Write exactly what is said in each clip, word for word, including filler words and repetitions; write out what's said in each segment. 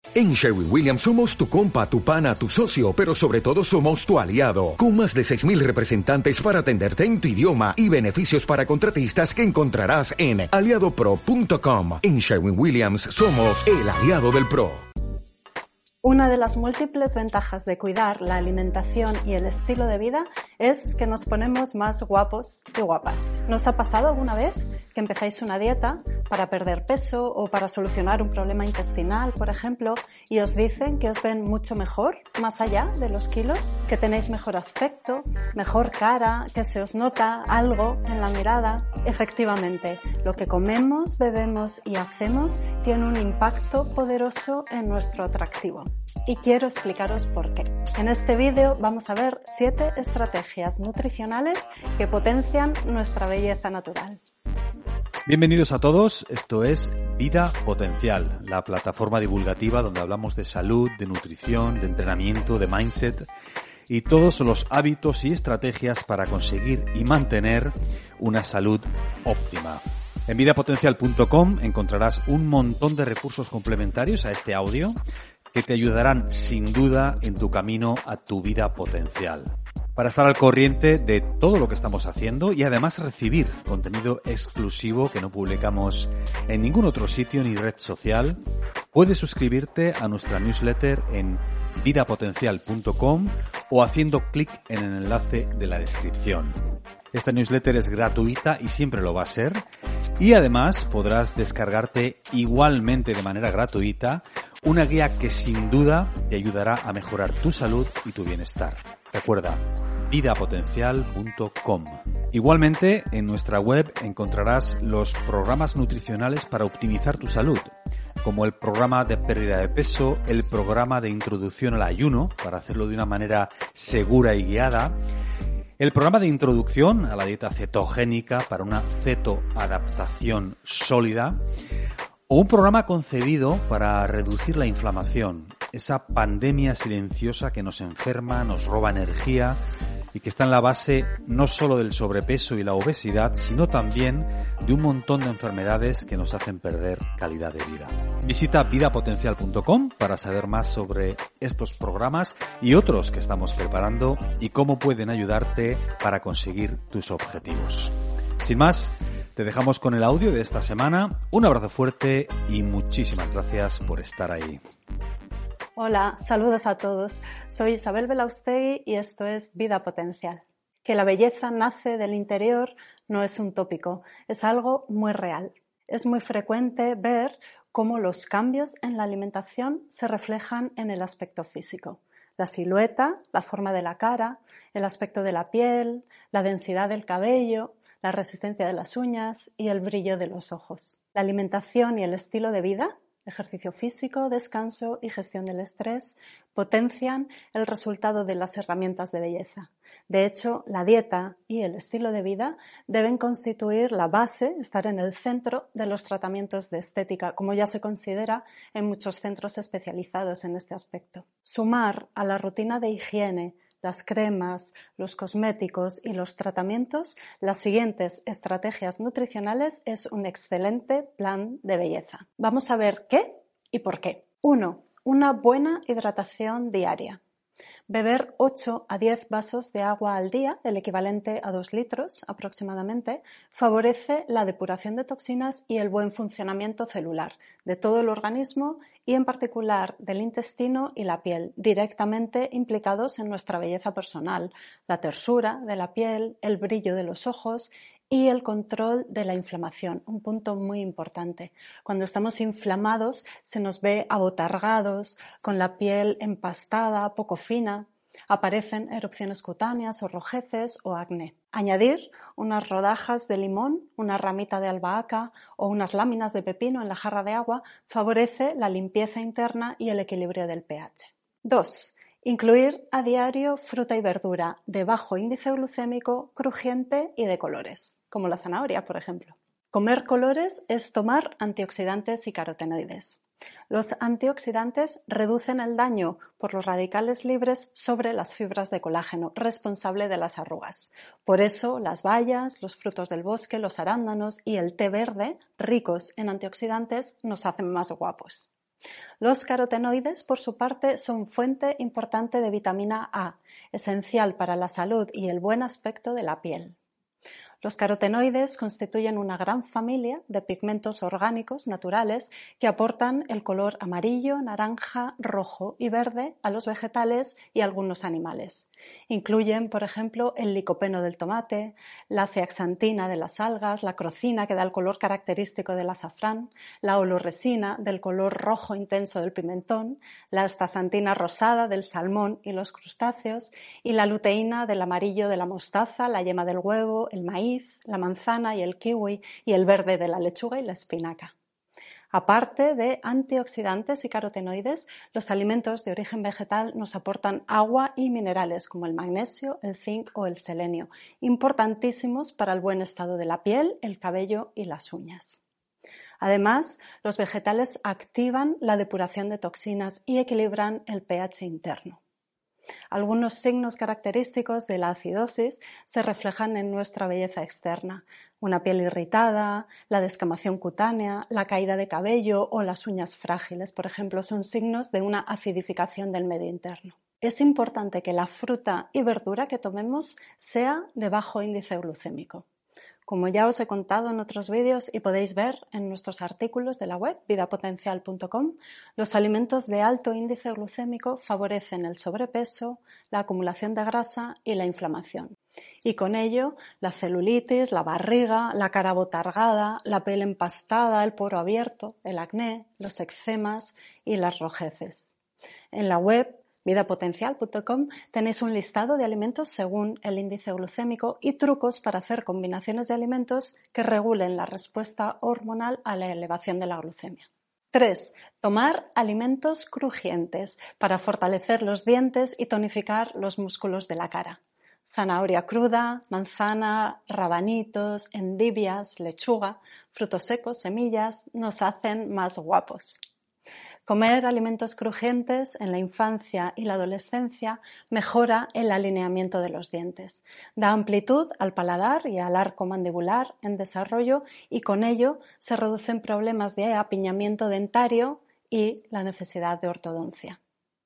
En Sherwin-Williams somos tu compa, tu pana, tu socio, pero sobre todo somos tu aliado, con más de seis mil representantes para atenderte en tu idioma y beneficios para contratistas que encontrarás en aliado pro punto com. En Sherwin-Williams somos el aliado del pro. Una de las múltiples ventajas de cuidar la alimentación y el estilo de vida es que nos ponemos más guapos y guapas. ¿Nos ha pasado alguna vez que empezáis una dieta para perder peso o para solucionar un problema intestinal, por ejemplo, y os dicen que os ven mucho mejor, más allá de los kilos, que tenéis mejor aspecto, mejor cara, que se os nota algo en la mirada? Efectivamente, lo que comemos, bebemos y hacemos tiene un impacto poderoso en nuestro atractivo. Y quiero explicaros por qué. En este vídeo vamos a ver siete estrategias nutricionales que potencian nuestra belleza natural. Bienvenidos a todos, esto es Vida Potencial, la plataforma divulgativa donde hablamos de salud, de nutrición, de entrenamiento, de mindset y todos los hábitos y estrategias para conseguir y mantener una salud óptima. En vida potencial punto com encontrarás un montón de recursos complementarios a este audio que te ayudarán sin duda en tu camino a tu vida potencial. Para estar al corriente de todo lo que estamos haciendo y además recibir contenido exclusivo que no publicamos en ningún otro sitio ni red social, puedes suscribirte a nuestra newsletter en vida potencial punto com o haciendo clic en el enlace de la descripción. Esta newsletter es gratuita y siempre lo va a ser, y además podrás descargarte igualmente de manera gratuita una guía que sin duda te ayudará a mejorar tu salud y tu bienestar. Recuerda, vida potencial punto com. Igualmente, en nuestra web encontrarás los programas nutricionales para optimizar tu salud, como el programa de pérdida de peso, el programa de introducción al ayuno, para hacerlo de una manera segura y guiada, el programa de introducción a la dieta cetogénica para una cetoadaptación sólida, o un programa concebido para reducir la inflamación, esa pandemia silenciosa que nos enferma, nos roba energía y que está en la base no solo del sobrepeso y la obesidad, sino también de un montón de enfermedades que nos hacen perder calidad de vida. Visita vida potencial punto com para saber más sobre estos programas y otros que estamos preparando y cómo pueden ayudarte para conseguir tus objetivos. Sin más, te dejamos con el audio de esta semana. Un abrazo fuerte y muchísimas gracias por estar ahí. Hola, saludos a todos. Soy Isabel Belaustegui y esto es Vida Potencial. Que la belleza nace del interior no es un tópico, es algo muy real. Es muy frecuente ver cómo los cambios en la alimentación se reflejan en el aspecto físico. La silueta, la forma de la cara, el aspecto de la piel, la densidad del cabello, la resistencia de las uñas y el brillo de los ojos. La alimentación y el estilo de vida, ejercicio físico, descanso y gestión del estrés, potencian el resultado de las herramientas de belleza. De hecho, la dieta y el estilo de vida deben constituir la base, estar en el centro de los tratamientos de estética, como ya se considera en muchos centros especializados en este aspecto. Sumar a la rutina de higiene las cremas, los cosméticos y los tratamientos, las siguientes estrategias nutricionales es un excelente plan de belleza. Vamos a ver qué y por qué. uno. Una buena hidratación diaria. Beber ocho a diez vasos de agua al día, el equivalente a dos litros aproximadamente, favorece la depuración de toxinas y el buen funcionamiento celular de todo el organismo y en particular del intestino y la piel, directamente implicados en nuestra belleza personal, la tersura de la piel, el brillo de los ojos y el control de la inflamación, un punto muy importante. Cuando estamos inflamados se nos ve abotargados, con la piel empastada, poco fina, aparecen erupciones cutáneas o rojeces o acné. Añadir unas rodajas de limón, una ramita de albahaca o unas láminas de pepino en la jarra de agua favorece la limpieza interna y el equilibrio del pH. dos. Incluir a diario fruta y verdura de bajo índice glucémico, crujiente y de colores, como la zanahoria, por ejemplo. Comer colores es tomar antioxidantes y carotenoides. Los antioxidantes reducen el daño por los radicales libres sobre las fibras de colágeno, responsable de las arrugas. Por eso, las bayas, los frutos del bosque, los arándanos y el té verde, ricos en antioxidantes, nos hacen más guapos. Los carotenoides, por su parte, son fuente importante de vitamina A, esencial para la salud y el buen aspecto de la piel. Los carotenoides constituyen una gran familia de pigmentos orgánicos naturales que aportan el color amarillo, naranja, rojo y verde a los vegetales y algunos animales. Incluyen, por ejemplo, el licopeno del tomate, la zeaxantina de las algas, la crocina que da el color característico del azafrán, la olorresina del color rojo intenso del pimentón, la astaxantina rosada del salmón y los crustáceos y la luteína del amarillo de la mostaza, la yema del huevo, el maíz, la manzana y el kiwi y el verde de la lechuga y la espinaca. Aparte de antioxidantes y carotenoides, los alimentos de origen vegetal nos aportan agua y minerales como el magnesio, el zinc o el selenio, importantísimos para el buen estado de la piel, el cabello y las uñas. Además, los vegetales activan la depuración de toxinas y equilibran el pH interno. Algunos signos característicos de la acidosis se reflejan en nuestra belleza externa. Una piel irritada, la descamación cutánea, la caída de cabello o las uñas frágiles, por ejemplo, son signos de una acidificación del medio interno. Es importante que la fruta y verdura que tomemos sea de bajo índice glucémico. Como ya os he contado en otros vídeos y podéis ver en nuestros artículos de la web vida potencial punto com, los alimentos de alto índice glucémico favorecen el sobrepeso, la acumulación de grasa y la inflamación. Y con ello, la celulitis, la barriga, la cara abotargada, la piel empastada, el poro abierto, el acné, los eczemas y las rojeces. En la web vida potencial punto com tenéis un listado de alimentos según el índice glucémico y trucos para hacer combinaciones de alimentos que regulen la respuesta hormonal a la elevación de la glucemia. tres. Tomar alimentos crujientes para fortalecer los dientes y tonificar los músculos de la cara. Zanahoria cruda, manzana, rabanitos, endivias, lechuga, frutos secos, semillas, nos hacen más guapos. Comer alimentos crujientes en la infancia y la adolescencia mejora el alineamiento de los dientes, da amplitud al paladar y al arco mandibular en desarrollo y con ello se reducen problemas de apiñamiento dentario y la necesidad de ortodoncia.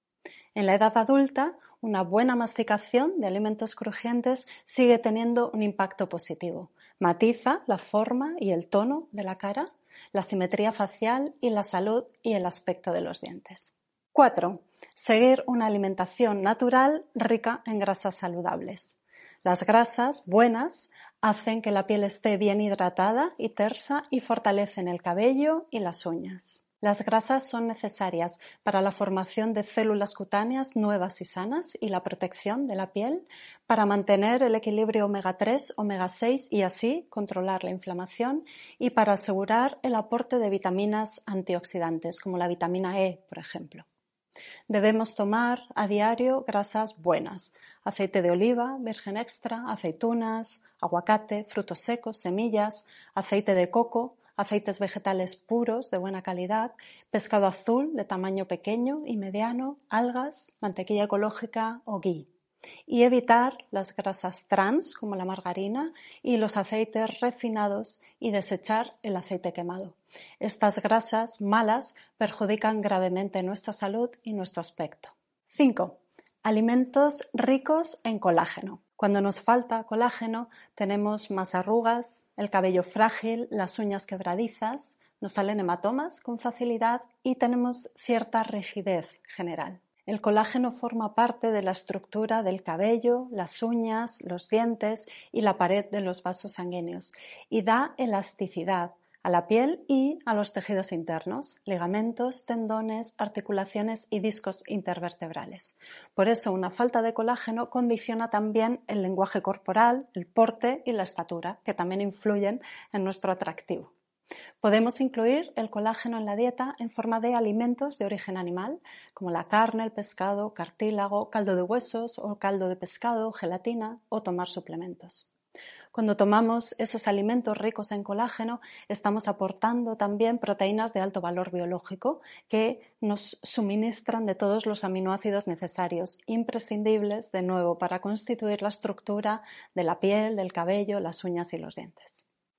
En la edad adulta, una buena masticación de alimentos crujientes sigue teniendo un impacto positivo. Matiza la forma y el tono de la cara, la simetría facial y la salud y el aspecto de los dientes. cuatro. Seguir una alimentación natural rica en grasas saludables. Las grasas buenas hacen que la piel esté bien hidratada y tersa y fortalecen el cabello y las uñas. Las grasas son necesarias para la formación de células cutáneas nuevas y sanas y la protección de la piel, para mantener el equilibrio omega tres, omega seis y así controlar la inflamación y para asegurar el aporte de vitaminas antioxidantes como la vitamina E, por ejemplo. Debemos tomar a diario grasas buenas, aceite de oliva, virgen extra, aceitunas, aguacate, frutos secos, semillas, aceite de coco, aceites vegetales puros de buena calidad, pescado azul de tamaño pequeño y mediano, algas, mantequilla ecológica o ghee. Y evitar las grasas trans como la margarina y los aceites refinados y desechar el aceite quemado. Estas grasas malas perjudican gravemente nuestra salud y nuestro aspecto. cinco. Alimentos ricos en colágeno. Cuando nos falta colágeno, tenemos más arrugas, el cabello frágil, las uñas quebradizas, nos salen hematomas con facilidad y tenemos cierta rigidez general. El colágeno forma parte de la estructura del cabello, las uñas, los dientes y la pared de los vasos sanguíneos y da elasticidad a la piel y a los tejidos internos, ligamentos, tendones, articulaciones y discos intervertebrales. Por eso, una falta de colágeno condiciona también el lenguaje corporal, el porte y la estatura, que también influyen en nuestro atractivo. Podemos incluir el colágeno en la dieta en forma de alimentos de origen animal, como la carne, el pescado, cartílago, caldo de huesos o caldo de pescado, gelatina o tomar suplementos. Cuando tomamos esos alimentos ricos en colágeno, estamos aportando también proteínas de alto valor biológico que nos suministran de todos los aminoácidos necesarios, imprescindibles, de nuevo, para constituir la estructura de la piel, del cabello, las uñas y los dientes.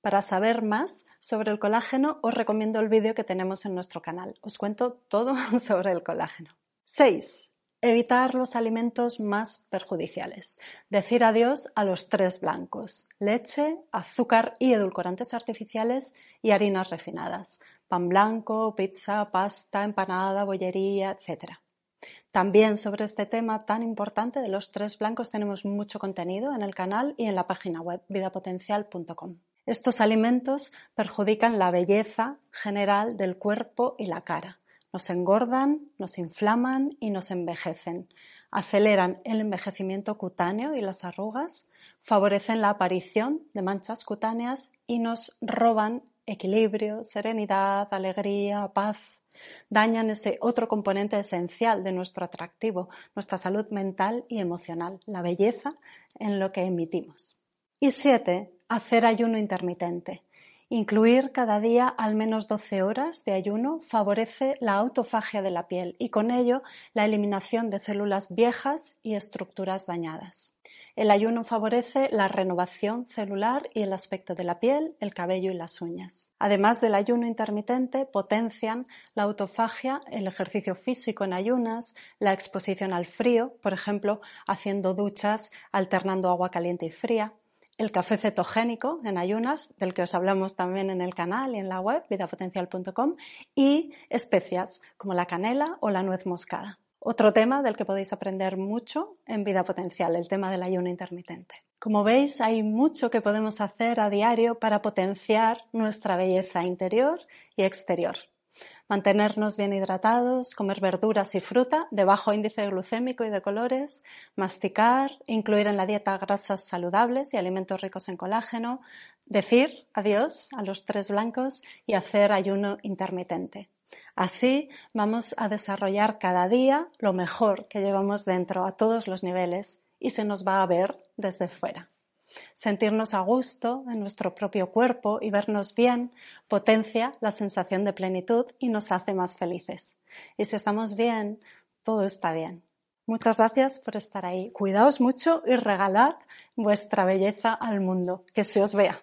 Para saber más sobre el colágeno, os recomiendo el vídeo que tenemos en nuestro canal. Os cuento todo sobre el colágeno. seis. Evitar los alimentos más perjudiciales. Decir adiós a los tres blancos: leche, azúcar y edulcorantes artificiales y harinas refinadas. Pan blanco, pizza, pasta, empanada, bollería, etcétera. También sobre este tema tan importante de los tres blancos tenemos mucho contenido en el canal y en la página web vida potencial punto com. Estos alimentos perjudican la belleza general del cuerpo y la cara. Nos engordan, nos inflaman y nos envejecen. Aceleran el envejecimiento cutáneo y las arrugas, favorecen la aparición de manchas cutáneas y nos roban equilibrio, serenidad, alegría, paz. Dañan ese otro componente esencial de nuestro atractivo, nuestra salud mental y emocional, la belleza en lo que emitimos. Y siete, hacer ayuno intermitente. Incluir cada día al menos doce horas de ayuno favorece la autofagia de la piel y con ello la eliminación de células viejas y estructuras dañadas. El ayuno favorece la renovación celular y el aspecto de la piel, el cabello y las uñas. Además del ayuno intermitente, potencian la autofagia, el ejercicio físico en ayunas, la exposición al frío, por ejemplo, haciendo duchas alternando agua caliente y fría, el café cetogénico en ayunas, del que os hablamos también en el canal y en la web vida potencial punto com, y especias como la canela o la nuez moscada. Otro tema del que podéis aprender mucho en Vida Potencial, el tema del ayuno intermitente. Como veis, hay mucho que podemos hacer a diario para potenciar nuestra belleza interior y exterior. Mantenernos bien hidratados, comer verduras y fruta de bajo índice glucémico y de colores, masticar, incluir en la dieta grasas saludables y alimentos ricos en colágeno, decir adiós a los tres blancos y hacer ayuno intermitente. Así vamos a desarrollar cada día lo mejor que llevamos dentro a todos los niveles y se nos va a ver desde fuera. Sentirnos a gusto en nuestro propio cuerpo y vernos bien potencia la sensación de plenitud y nos hace más felices. Y si estamos bien, todo está bien. Muchas gracias por estar ahí. Cuidaos mucho y regalad vuestra belleza al mundo, que se os vea.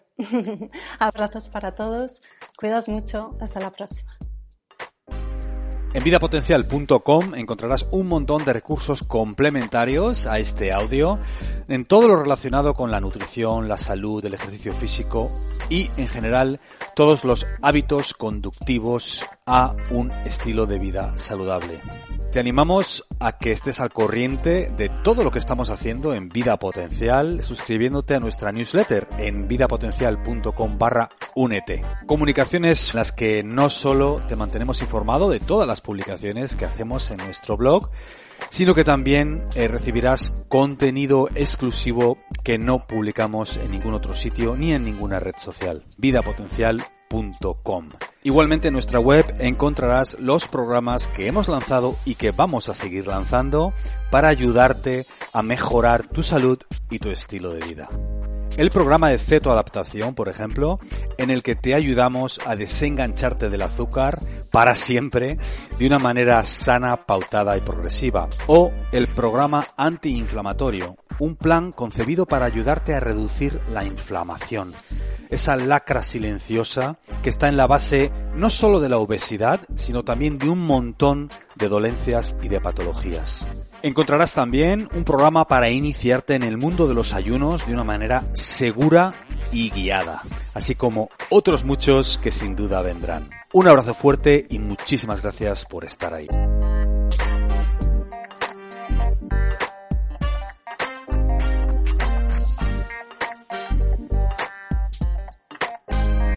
Abrazos para todos. Cuidaos mucho. Hasta la próxima. En vida potencial punto com encontrarás un montón de recursos complementarios a este audio en todo lo relacionado con la nutrición, la salud, el ejercicio físico y, en general, todos los hábitos conductivos a un estilo de vida saludable. Te animamos a que estés al corriente de todo lo que estamos haciendo en Vida Potencial, suscribiéndote a nuestra newsletter en vida potencial punto com barra únete. Comunicaciones en las que no solo te mantenemos informado de todas las publicaciones que hacemos en nuestro blog, sino que también eh, recibirás contenido exclusivo que no publicamos en ningún otro sitio ni en ninguna red social. vida potencial punto com. Igualmente en nuestra web encontrarás los programas que hemos lanzado y que vamos a seguir lanzando para ayudarte a mejorar tu salud y tu estilo de vida. El programa de cetoadaptación, por ejemplo, en el que te ayudamos a desengancharte del azúcar para siempre de una manera sana, pautada y progresiva. O el programa antiinflamatorio, un plan concebido para ayudarte a reducir la inflamación. Esa lacra silenciosa que está en la base no solo de la obesidad, sino también de un montón de dolencias y de patologías. Encontrarás también un programa para iniciarte en el mundo de los ayunos de una manera segura y guiada, así como otros muchos que sin duda vendrán. Un abrazo fuerte y muchísimas gracias por estar ahí.